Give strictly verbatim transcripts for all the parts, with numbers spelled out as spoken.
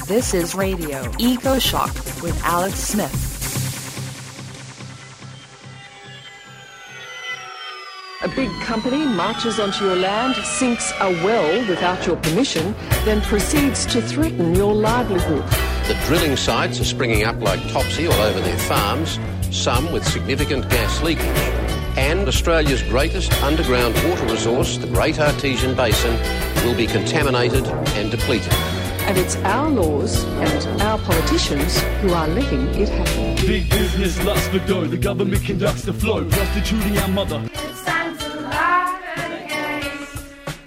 This is Radio EcoShock with Alex Smith. A big company marches onto your land, sinks a well without your permission, then proceeds to threaten your livelihood. The drilling sites are springing up like topsy all over their farms, some with significant gas leakage. And Australia's greatest underground water resource, the Great Artesian Basin, will be contaminated and depleted. And it's our laws and our politicians who are letting it happen. Big business, lust for dough. The government conducts the flow, prostituting our mother. It's time to laugh at the gays.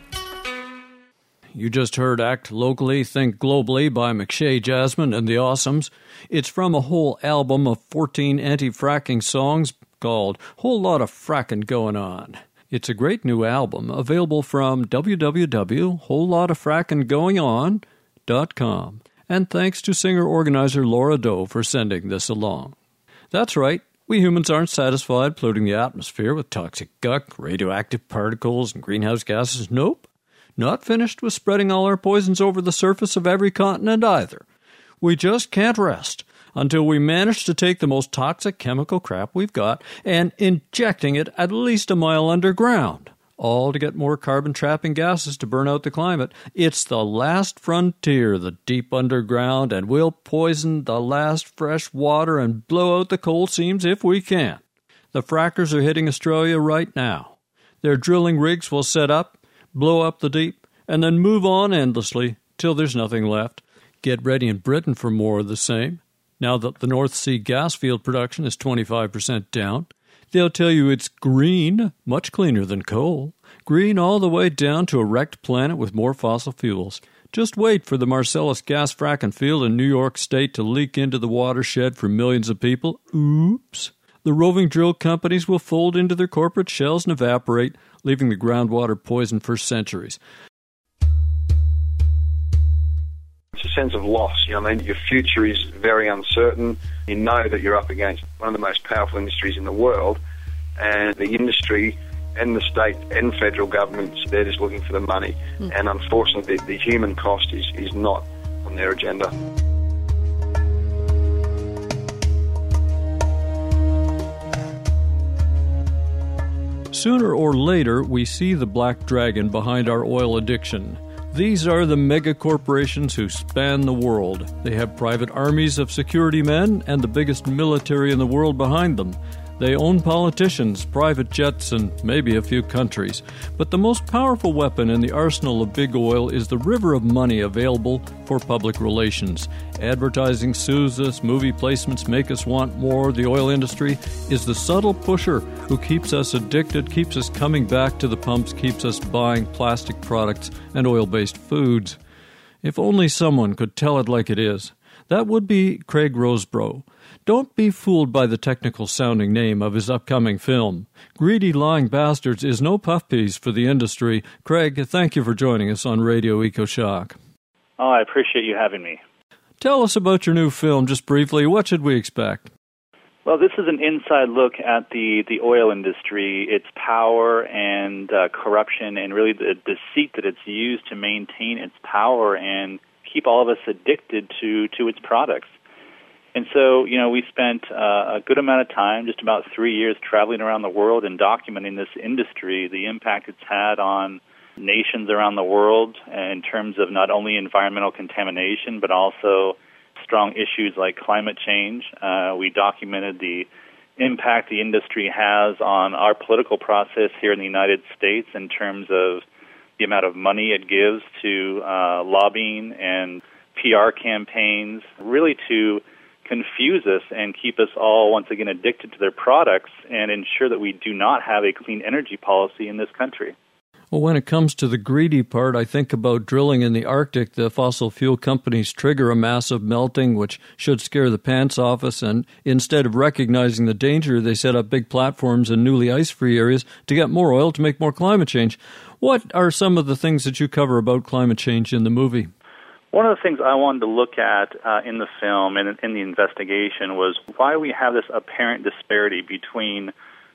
You just heard Act Locally, Think Globally by McShay Jasmine and the Awesomes. It's from a whole album of fourteen anti-fracking songs called Whole Lot of Frackin' Going On. It's a great new album, available from w w w dot whole lot of frackin' going on dot com. And thanks to singer-organizer Laura Doe for sending this along. That's right, we humans aren't satisfied polluting the atmosphere with toxic gunk, radioactive particles, and greenhouse gases. Nope. Not finished with spreading all our poisons over the surface of every continent either. We just can't rest until we manage to take the most toxic chemical crap we've got and injecting it at least a mile underground, all to get more carbon-trapping gases to burn out the climate. It's the last frontier, the deep underground, and we'll poison the last fresh water and blow out the coal seams if we can. The frackers are hitting Australia right now. Their drilling rigs will set up, blow up the deep, and then move on endlessly till there's nothing left. Get ready in Britain for more of the same. Now that the North Sea gas field production is twenty-five percent down, they'll tell you it's green, much cleaner than coal. Green all the way down to a wrecked planet with more fossil fuels. Just wait for the Marcellus gas fracking field in New York State to leak into the watershed for millions of people. Oops. The roving drill companies will fold into their corporate shells and evaporate, leaving the groundwater poisoned for centuries. It's a sense of loss. You know, I mean, your future is very uncertain. You know that you're up against one of the most powerful industries in the world, and the industry and the state and federal governments, they're just looking for the money. Mm. And unfortunately, the, the human cost is, is not on their agenda. Sooner or later, we see the black dragon behind our oil addiction. These are the mega corporations who span the world. They have private armies of security men and the biggest military in the world behind them. They own politicians, private jets, and maybe a few countries. But the most powerful weapon in the arsenal of big oil is the river of money available for public relations. Advertising soothes us, movie placements make us want more. The oil industry is the subtle pusher who keeps us addicted, keeps us coming back to the pumps, keeps us buying plastic products and oil-based foods. If only someone could tell it like it is. That would be Craig Rosebrough. Don't be fooled by the technical-sounding name of his upcoming film. Greedy Lying Bastards is no puff piece for the industry. Craig, thank you for joining us on Radio EcoShock. Oh, I appreciate you having me. Tell us about your new film, just briefly. What should we expect? Well, this is an inside look at the, the oil industry, its power and uh, corruption, and really the deceit that it's used to maintain its power and keep all of us addicted to, to its products. And so, you know, we spent uh, a good amount of time, just about three years, traveling around the world and documenting this industry, the impact it's had on nations around the world in terms of not only environmental contamination, but also strong issues like climate change. Uh, we documented the impact the industry has on our political process here in the United States in terms of the amount of money it gives to uh, lobbying and P R campaigns, really to confuse us and keep us all once again addicted to their products and ensure that we do not have a clean energy policy in this country. Well, when it comes to the greedy part, I think about drilling in the Arctic. The fossil fuel companies trigger a massive melting, which should scare the pants off us, and instead of recognizing the danger, they set up big platforms in newly ice-free areas to get more oil to make more climate change. What are some of the things that you cover about climate change in the movie? One of the things I wanted to look at uh, in the film and in the investigation was why we have this apparent disparity between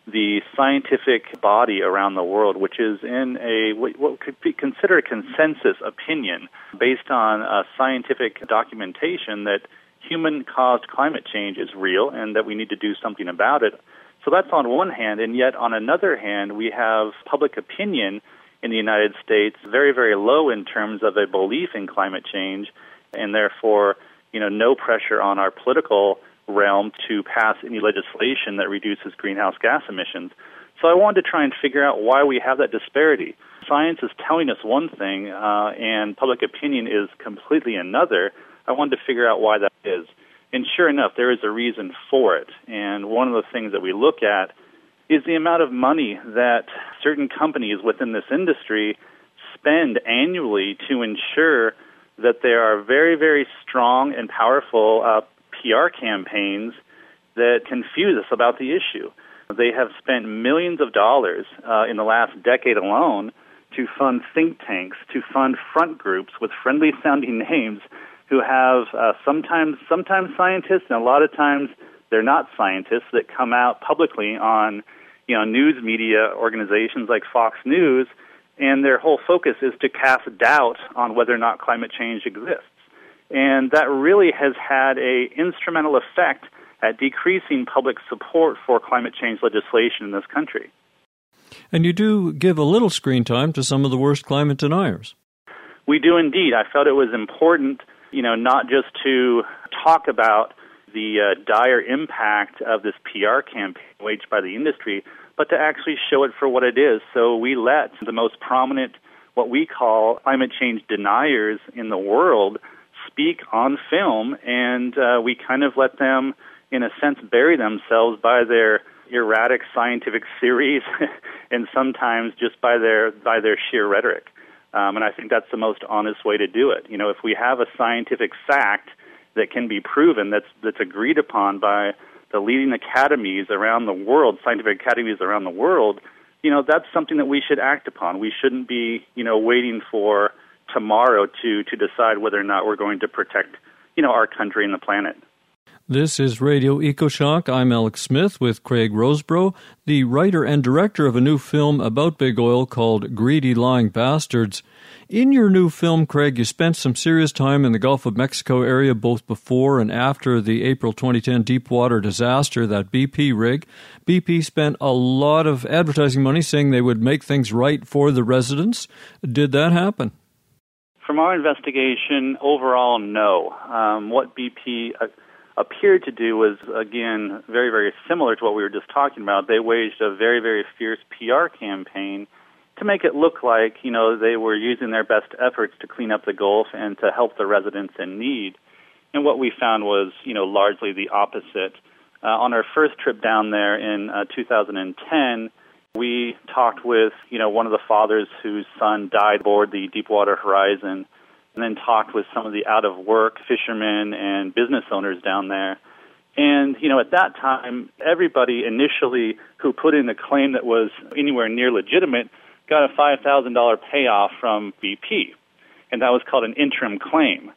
the scientific body around the world, which is in a what could be considered a consensus opinion based on uh, scientific documentation that human-caused climate change is real and that we need to do something about it. So that's on one hand, and yet on another hand, we have public opinion in the United States very, very low in terms of a belief in climate change, and therefore, you know, no pressure on our political realm to pass any legislation that reduces greenhouse gas emissions. So I wanted to try and figure out why we have that disparity. Science is telling us one thing, uh, and public opinion is completely another. I wanted to figure out why that is. And sure enough, there is a reason for it. And one of the things that we look at is the amount of money that certain companies within this industry spend annually to ensure that there are very, very strong and powerful uh, P R campaigns that confuse us about the issue. They have spent millions of dollars uh, in the last decade alone to fund think tanks, to fund front groups with friendly-sounding names who have uh, sometimes sometimes scientists, and a lot of times they're not scientists, that come out publicly on, you know, news media organizations like Fox News, and their whole focus is to cast doubt on whether or not climate change exists. And that really has had a instrumental effect at decreasing public support for climate change legislation in this country. And you do give a little screen time to some of the worst climate deniers. We do indeed. I felt it was important, you know, not just to talk about the uh, dire impact of this P R campaign waged by the industry, but to actually show it for what it is. So we let the most prominent, what we call climate change deniers in the world, speak on film, and uh, we kind of let them, in a sense, bury themselves by their erratic scientific theories and sometimes just by their by their sheer rhetoric. Um, and I think that's the most honest way to do it. You know, if we have a scientific fact that can be proven, that's that's agreed upon by the leading academies around the world, scientific academies around the world, you know, that's something that we should act upon. We shouldn't be, you know, waiting for tomorrow to, to decide whether or not we're going to protect, you know, our country and the planet. This is Radio EcoShock. I'm Alex Smith with Craig Rosebrough, the writer and director of a new film about big oil called Greedy Lying Bastards. In your new film, Craig, you spent some serious time in the Gulf of Mexico area both before and after the April twenty ten Deepwater disaster, that B P rig. B P spent a lot of advertising money saying they would make things right for the residents. Did that happen? From our investigation, overall, no. Um, what B P uh, appeared to do was, again, very, very similar to what we were just talking about. They waged a very, very fierce P R campaign to make it look like, you know, they were using their best efforts to clean up the Gulf and to help the residents in need. And what we found was, you know, largely the opposite. Uh, on our first trip down there in uh, two thousand ten, we talked with, you know, one of the fathers whose son died aboard the Deepwater Horizon, and then talked with some of the out-of-work fishermen and business owners down there. And, you know, at that time, everybody initially who put in a claim that was anywhere near legitimate got a five thousand dollars payoff from B P, and that was called an interim claim.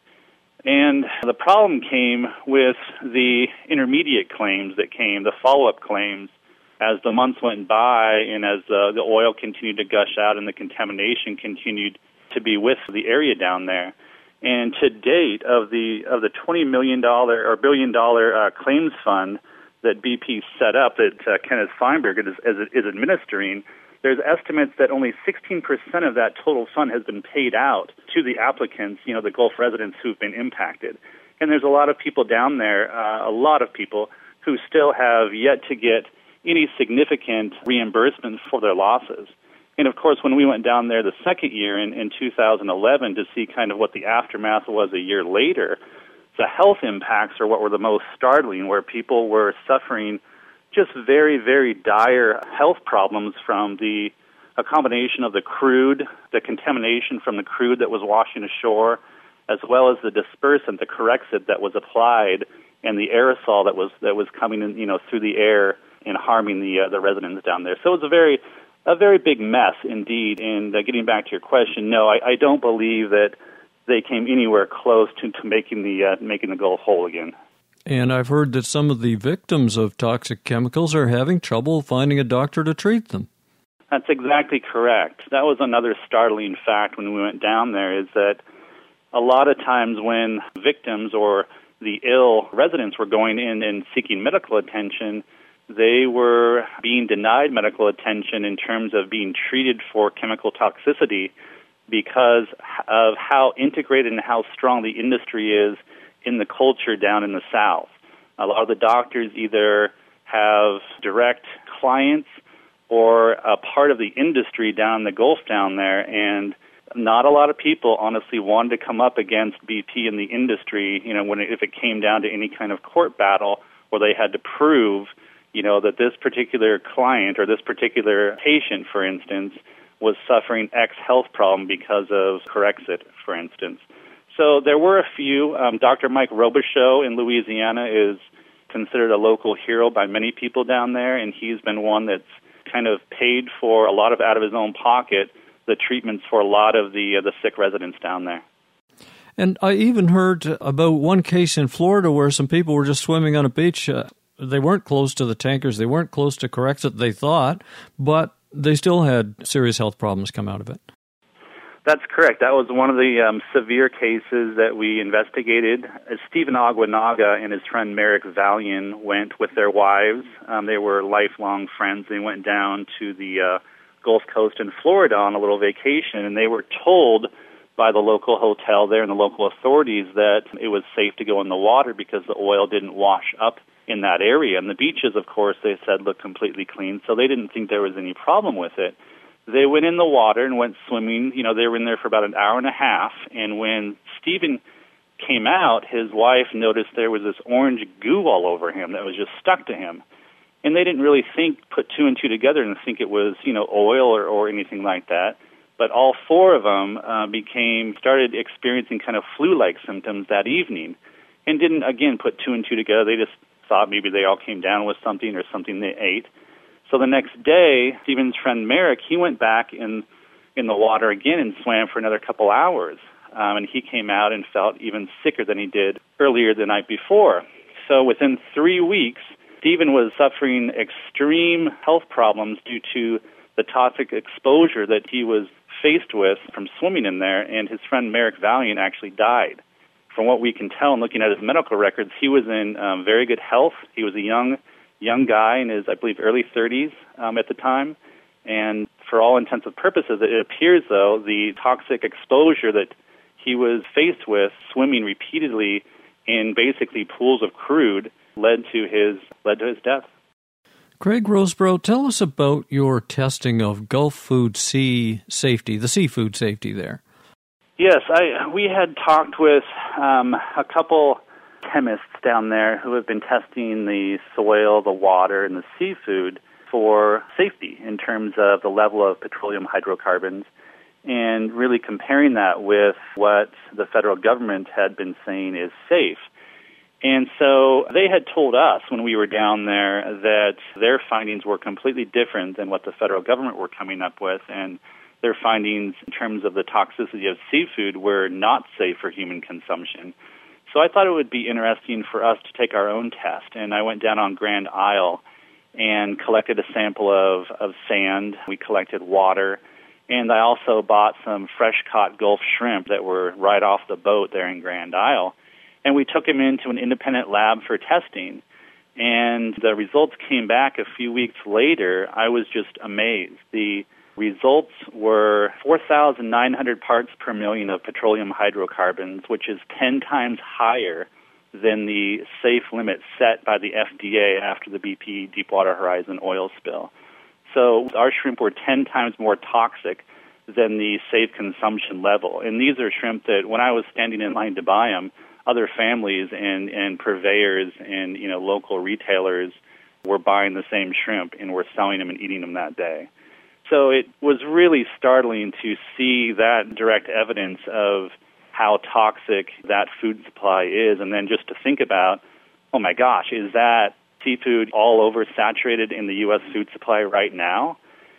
And the problem came with the intermediate claims that came, the follow-up claims, as the months went by and as uh, the oil continued to gush out and the contamination continued to be with the area down there. And to date, of the of the twenty million dollars or billion dollar uh, claims fund that B P set up, that uh, Kenneth Feinberg is, is, is administering, there's estimates that only sixteen percent of that total fund has been paid out to the applicants, you know, the Gulf residents who've been impacted. And there's a lot of people down there, uh, a lot of people, who still have yet to get any significant reimbursement for their losses. And of course, when we went down there the second year in, in two thousand eleven to see kind of what the aftermath was a year later, the health impacts are what were the most startling, where people were suffering just very, very dire health problems from the a combination of the crude, the contamination from the crude that was washing ashore, as well as the dispersant, the Corexit that was applied, and the aerosol that was that was coming in, you know, through the air and harming the uh, the residents down there. So it was a very a very big mess indeed. And uh, getting back to your question, no, I, I don't believe that they came anywhere close to, to making the uh, making the Gulf whole again. And I've heard that some of the victims of toxic chemicals are having trouble finding a doctor to treat them. That's exactly correct. That was another startling fact when we went down there, is that a lot of times when victims or the ill residents were going in and seeking medical attention, they were being denied medical attention in terms of being treated for chemical toxicity because of how integrated and how strong the industry is in the culture down in the South. A lot of the doctors either have direct clients or a part of the industry down in the Gulf down there, and not a lot of people honestly wanted to come up against B P in the industry, you know, when it, if it came down to any kind of court battle where they had to prove, you know, that this particular client or this particular patient, for instance, was suffering X health problem because of Corexit, for instance. So there were a few. Um, Doctor Mike Robichaux in Louisiana is considered a local hero by many people down there, and he's been one that's kind of paid for a lot of out of his own pocket the treatments for a lot of the uh, the sick residents down there. And I even heard about one case in Florida where some people were just swimming on a beach. Uh, they weren't close to the tankers. They weren't close to Corexit, they thought, but they still had serious health problems come out of it. That's correct. That was one of the um, severe cases that we investigated. Uh, Stephen Aguanaga and his friend Merrick Valian went with their wives. Um, they were lifelong friends. They went down to the uh, Gulf Coast in Florida on a little vacation, and they were told by the local hotel there and the local authorities that it was safe to go in the water because the oil didn't wash up in that area. And the beaches, of course, they said looked completely clean, so they didn't think there was any problem with it. They went in the water and went swimming. You know, they were in there for about an hour and a half, and when Stephen came out, his wife noticed there was this orange goo all over him that was just stuck to him. And they didn't really think, put two and two together and think it was, you know, oil or, or anything like that. But all four of them uh, became, started experiencing kind of flu-like symptoms that evening and didn't, again, put two and two together. They just thought maybe they all came down with something or something they ate. So the next day, Stephen's friend Merrick, he went back in in the water again and swam for another couple hours. Um, and he came out and felt even sicker than he did earlier the night before. So within three weeks, Stephen was suffering extreme health problems due to the toxic exposure that he was faced with from swimming in there, and his friend Merrick Valian actually died. From what we can tell and looking at his medical records, he was in um, very good health. He was a young young guy in his, I believe, early thirties um, at the time. And for all intents and purposes, it appears, though, the toxic exposure that he was faced with swimming repeatedly in basically pools of crude led to his led to his death. Craig Rosebrough, tell us about your testing of Gulf food sea safety, the seafood safety there. Yes, I we had talked with um, a couple chemists down there who have been testing the soil, the water, and the seafood for safety in terms of the level of petroleum hydrocarbons, and really comparing that with what the federal government had been saying is safe. And so they had told us when we were down there that their findings were completely different than what the federal government were coming up with, and their findings in terms of the toxicity of seafood were not safe for human consumption. So I thought it would be interesting for us to take our own test, and I went down on Grand Isle and collected a sample of, of sand. We collected water, and I also bought some fresh-caught Gulf shrimp that were right off the boat there in Grand Isle. And we took them into an independent lab for testing. And the results came back a few weeks later. I was just amazed. The results were four thousand nine hundred parts per million of petroleum hydrocarbons, which is ten times higher than the safe limit set by the F D A after the B P Deepwater Horizon oil spill. So our shrimp were ten times more toxic than the safe consumption level. And these are shrimp that when I was standing in line to buy them, other families and, and purveyors and, you know, local retailers were buying the same shrimp and were selling them and eating them that day. So it was really startling to see that direct evidence of how toxic that food supply is, and then just to think about, oh my gosh, is that seafood all over saturated in the U S food supply right now?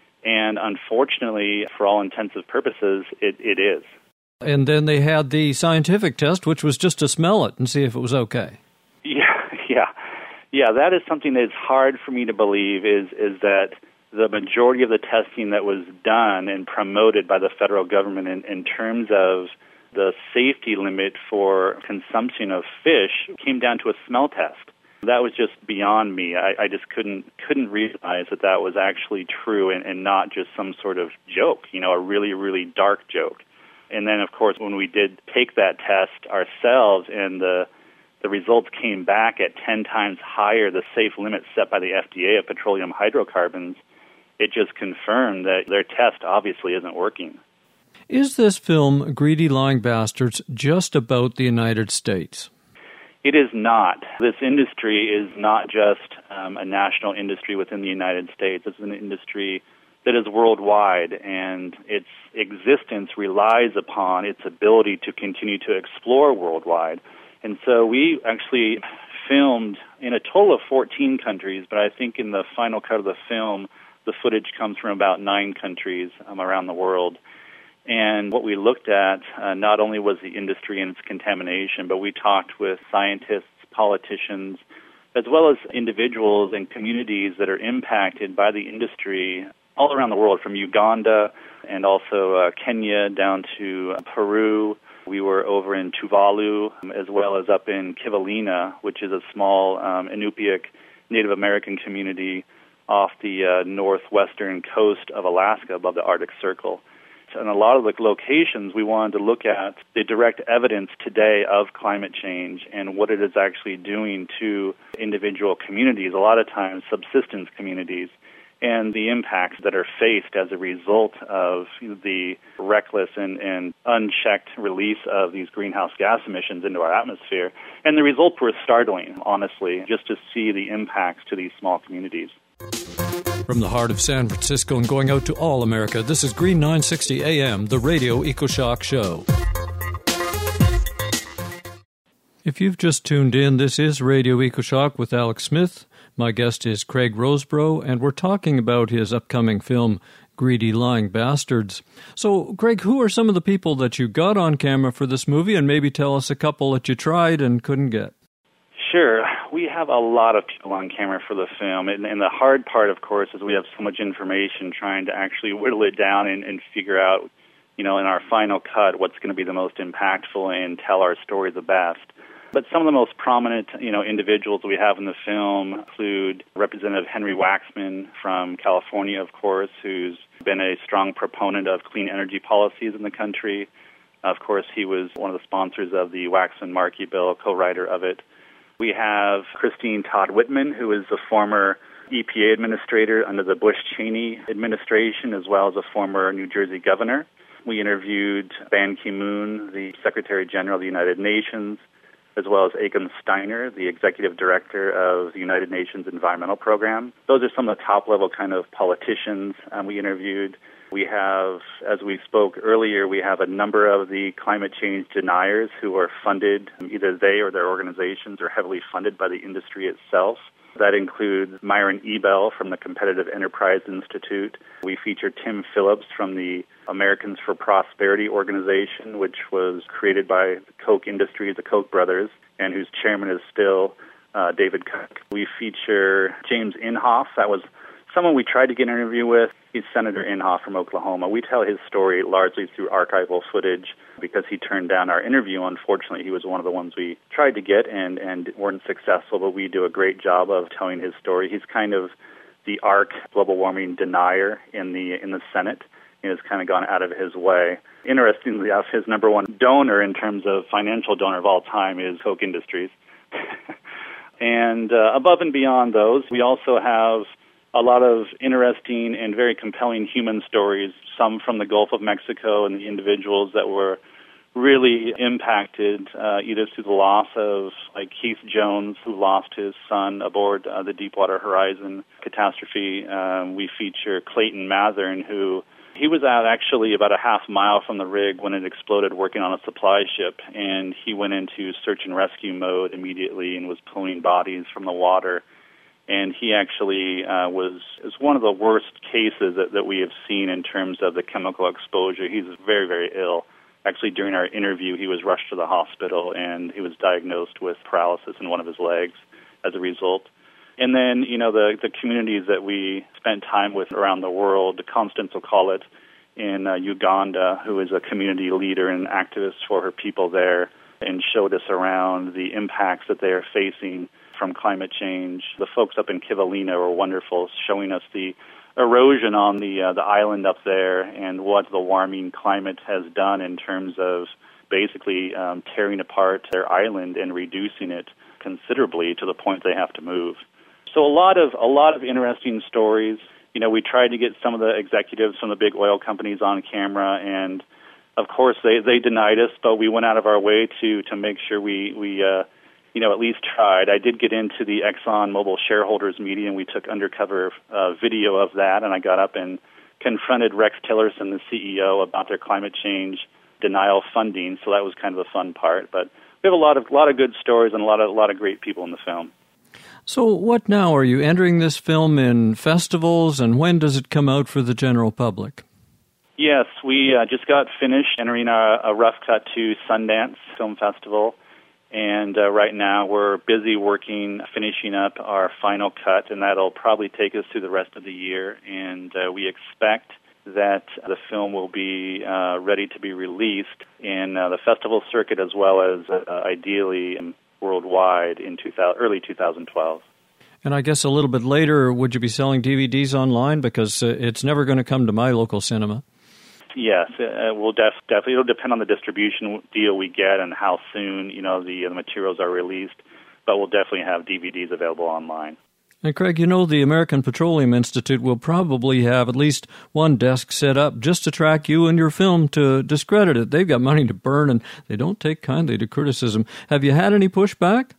And unfortunately, for all intensive purposes, it, it is. And then they had the scientific test, which was just to smell it and see if it was okay. Yeah, Yeah. Yeah, that is something that's hard for me to believe is is that the majority of the testing that was done and promoted by the federal government in, in terms of the safety limit for consumption of fish came down to a smell test. That was just beyond me. I, I just couldn't couldn't realize that that was actually true and, and not just some sort of joke, you know, a really, really dark joke. And then, of course, when we did take that test ourselves and the the results came back at ten times higher the safe limit set by the F D A of petroleum hydrocarbons, it just confirmed that their test obviously isn't working. Is this film, Greedy Lying Bastards, just about the United States? It is not. This industry is not just um, a national industry within the United States. It's an industry that is worldwide, and its existence relies upon its ability to continue to explore worldwide. And so we actually filmed in a total of fourteen countries, but I think in the final cut of the film, the footage comes from about nine countries um, around the world. And what we looked at uh, not only was the industry and its contamination, but we talked with scientists, politicians, as well as individuals and communities that are impacted by the industry all around the world, from Uganda and also uh, Kenya down to uh, Peru. We were over in Tuvalu, um, as well as up in Kivalina, which is a small um, Inupiaq Native American community off the uh, northwestern coast of Alaska above the Arctic Circle. And a lot of the locations we wanted to look at the direct evidence today of climate change and what it is actually doing to individual communities, a lot of times subsistence communities, and the impacts that are faced as a result of the reckless and, and unchecked release of these greenhouse gas emissions into our atmosphere. And the results were startling, honestly, just to see the impacts to these small communities. From the heart of San Francisco and going out to all America, this is Green nine sixty A M, the Radio EcoShock Show. If you've just tuned in, this is Radio EcoShock with Alex Smith. My guest is Craig Rosebrough, and we're talking about his upcoming film, Greedy Lying Bastards. So, Craig, who are some of the people that you got on camera for this movie, and maybe tell us a couple that you tried and couldn't get? Sure. We have a lot of people on camera for the film, and, and the hard part, of course, is we have so much information trying to actually whittle it down and, and figure out, you know, in our final cut what's going to be the most impactful and tell our story the best. But some of the most prominent, you know, individuals we have in the film include Representative Henry Waxman from California, of course, who's been a strong proponent of clean energy policies in the country. Of course, he was one of the sponsors of the Waxman-Markey bill, co-writer of it. We have Christine Todd Whitman, who is the former E P A administrator under the Bush-Cheney administration, as well as a former New Jersey governor. We interviewed Ban Ki-moon, the Secretary General of the United Nations, as well as Acom Steiner, the Executive Director of the United Nations Environmental Program. Those are some of the top-level kind of politicians um, we interviewed. We have, as we spoke earlier, we have a number of the climate change deniers who are funded, either they or their organizations are heavily funded by the industry itself. That includes Myron Ebell from the Competitive Enterprise Institute. We feature Tim Phillips from the Americans for Prosperity organization, which was created by Koch Industries, the Koch brothers, and whose chairman is still uh, David Koch. We feature James Inhofe. That was someone we tried to get an interview with. He's Senator Inhofe from Oklahoma. We tell his story largely through archival footage because he turned down our interview. Unfortunately, he was one of the ones we tried to get and, and weren't successful, but we do a great job of telling his story. He's kind of the arc global warming denier in the in the Senate and has kind of gone out of his way. Interestingly enough, his number one donor in terms of financial donor of all time is Koch Industries. And uh, above and beyond those, we also have a lot of interesting and very compelling human stories, some from the Gulf of Mexico and the individuals that were really impacted, uh, either through the loss of, like Keith Jones, who lost his son aboard uh, the Deepwater Horizon catastrophe. Um, we feature Clayton Mathern, who he was out actually about a half mile from the rig when it exploded working on a supply ship, and he went into search and rescue mode immediately and was pulling bodies from the water. And he actually uh, was is one of the worst cases that, that we have seen in terms of the chemical exposure. He's very, very ill. Actually, during our interview, he was rushed to the hospital, and he was diagnosed with paralysis in one of his legs. as a result. And then, you know, the, the communities that we spent time with around the world, Constance will call it, in uh, Uganda, who is a community leader and activist for her people there, and showed us around the impacts that they are facing from climate change. The folks up in Kivalina were wonderful, showing us the erosion on the uh, the island up there and what the warming climate has done in terms of basically um, tearing apart their island and reducing it considerably to the point they have to move. So a lot of a lot of interesting stories. You know, we tried to get some of the executives from the big oil companies on camera, and of course they, they denied us, but we went out of our way to to make sure we we uh, you know at least tried. I did get into the ExxonMobil shareholders meeting, and we took undercover uh, video of that, and I got up and confronted Rex Tillerson, the C E O, about their climate change denial funding. So that was kind of the fun part. But we have a lot of a lot of good stories and a lot of a lot of great people in the film. So what now? Are you entering this film in festivals, and when does it come out for the general public? Yes, we uh, just got finished entering a, a rough cut to Sundance Film Festival, and uh, right now we're busy working, finishing up our final cut, and that'll probably take us through the rest of the year, and uh, we expect that the film will be uh, ready to be released in uh, the festival circuit as well as uh, ideally in worldwide in two thousand, early two thousand twelve. And I guess a little bit later, would you be selling D V Ds online? Because uh, it's never going to come to my local cinema. Yes, it will def- definitely. It'll depend on the distribution deal we get and how soon, you know, the, the materials are released. But we'll definitely have D V Ds available online. And Craig, you know, the American Petroleum Institute will probably have at least one desk set up just to track you and your film to discredit it. They've got money to burn, and they don't take kindly to criticism. Have you had any pushback?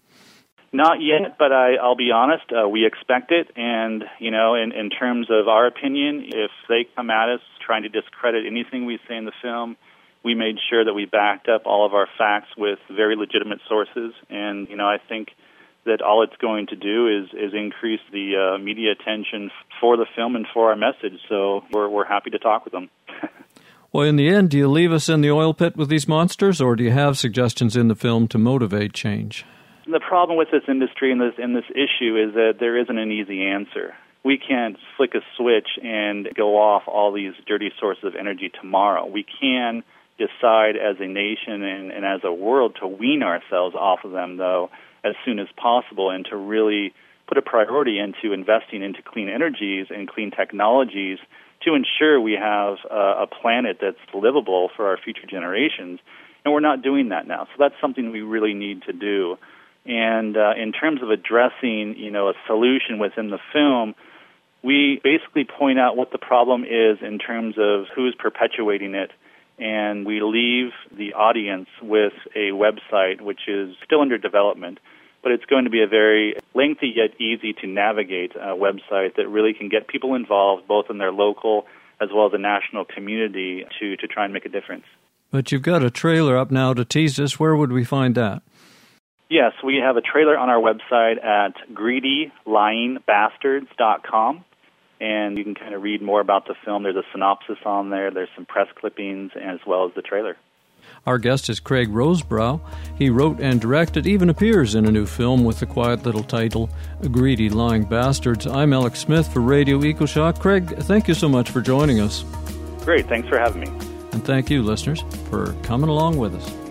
Not yet, but I, I'll be honest, uh, we expect it. And, you know, in, in terms of our opinion, if they come at us trying to discredit anything we say in the film, we made sure that we backed up all of our facts with very legitimate sources. And, you know, I think that all it's going to do is, is increase the uh, media attention for the film and for our message. So we're we're happy to talk with them. Well, in the end, do you leave us in the oil pit with these monsters, or do you have suggestions in the film to motivate change? The problem with this industry and this and this issue is that there isn't an easy answer. We can't flick a switch and go off all these dirty sources of energy tomorrow. We can decide as a nation and, and as a world to wean ourselves off of them, though, as soon as possible, and to really put a priority into investing into clean energies and clean technologies to ensure we have uh, a planet that's livable for our future generations. And we're not doing that now. So that's something we really need to do. And uh, in terms of addressing, you know, a solution within the film, we basically point out what the problem is in terms of who's perpetuating it, and we leave the audience with a website which is still under development, but it's going to be a very lengthy yet easy to navigate uh, website that really can get people involved both in their local as well as the national community to, to try and make a difference. But you've got a trailer up now to tease us. Where would we find that? Yes, we have a trailer on our website at greedy lying bastards dot com. And you can kind of read more about the film. There's a synopsis on there. There's some press clippings as well as the trailer. Our guest is Craig Rosebrough. He wrote and directed, even appears in a new film with the quiet little title, Greedy Lying Bastards. I'm Alex Smith for Radio EcoShock. Craig, thank you so much for joining us. Great. Thanks for having me. And thank you, listeners, for coming along with us.